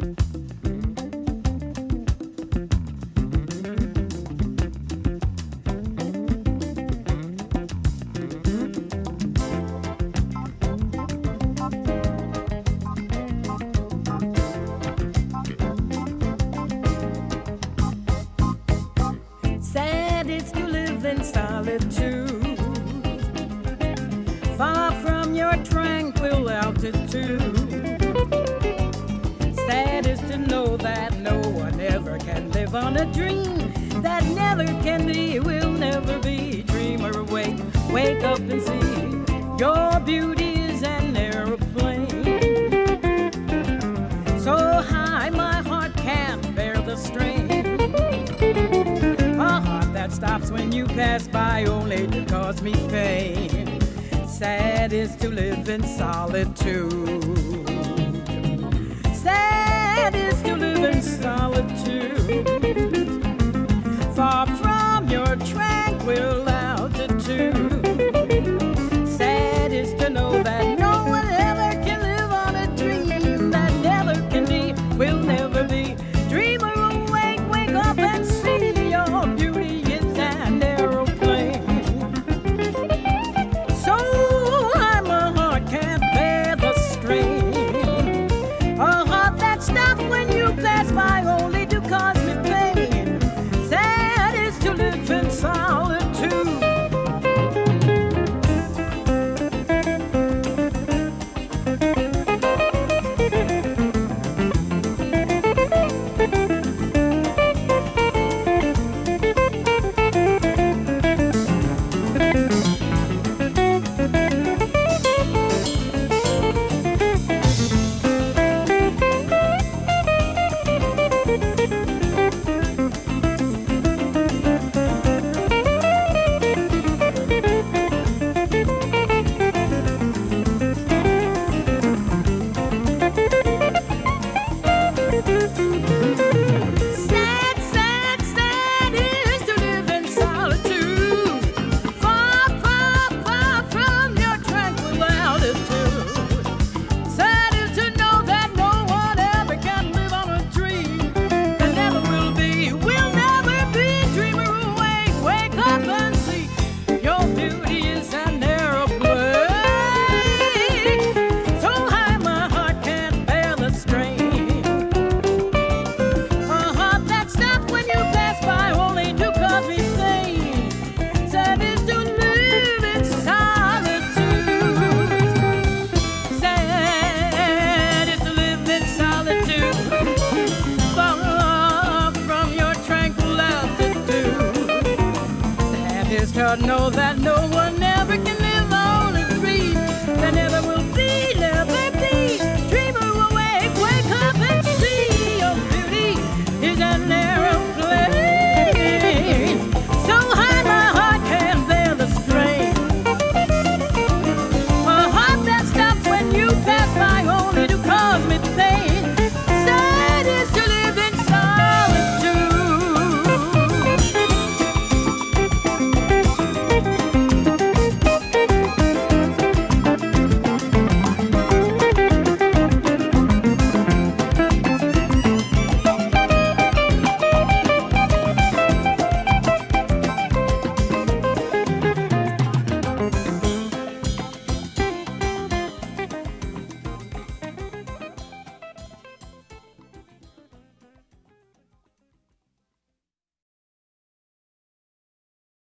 Sad is to live in solitude, far from your tranquil altitude. Sad is to know that no one ever can live on a dream that never can be, will never be. Dreamer, awake, wake up and see your beauty is an aeroplane. So high my heart can't bear the strain. A heart that stops when you pass by only to cause me pain. Sad is to live in solitude. Sad is to live in solitude, far from your tranquil altitude. Sad is to know that no one ever can live on a dream that never can be, will never be. Dreamer, awake, wake up and see your beauty is an aeroplane. So high my heart can't bear the strain. A heart that stops when you pass by only to cause me pain. Sad is to live in solitude. Sad, sad, sad is to live in solitude, far, far, far from your tranquil altitude. Sad is to know that no one ever can live on a dream that never will be, will never be. Dreamer, awake, wake up and see your beauty is an aeroplane. So high my heart can't bear the strain. A heart that stops when you pass by only to cause me pain. Sad is to live in solitude. Sad is to live in solitude, far from your tranquil altitude. Sad is to know that no one ever can